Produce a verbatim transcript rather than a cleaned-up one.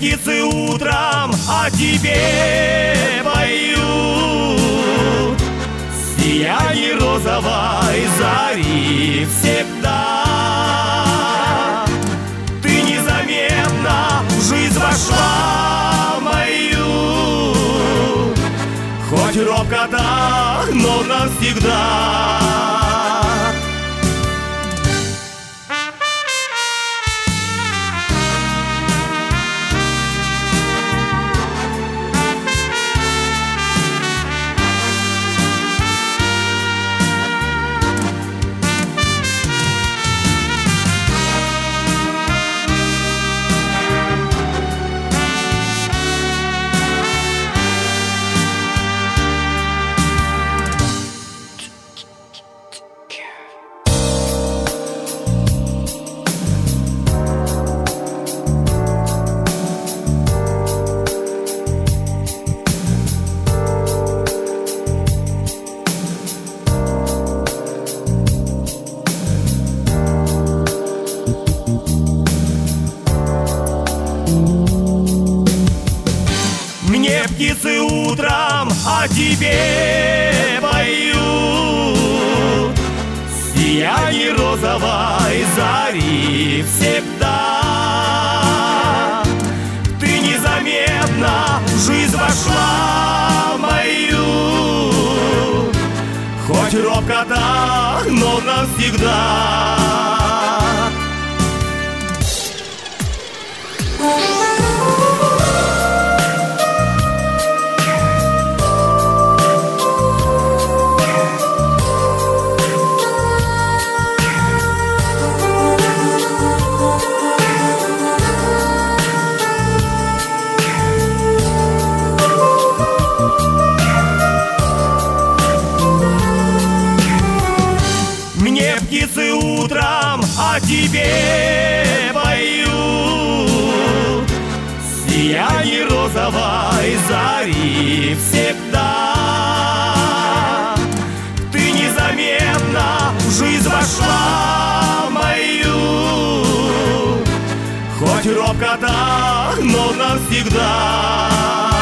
птицы утром о тебе поют, сияние розовой зари всегда. Ты незаметно в жизнь вошла мою, хоть робко так, но навсегда. Мне птицы утром о тебе поют, сияние розовой зари всегда. Ты незаметно в жизнь вошла мою, хоть робко так, но навсегда. Мне птицы утром о тебе поют, сияние розовой зари всегда. Ты незаметно в жизнь вошла мою, хоть робко так, но навсегда.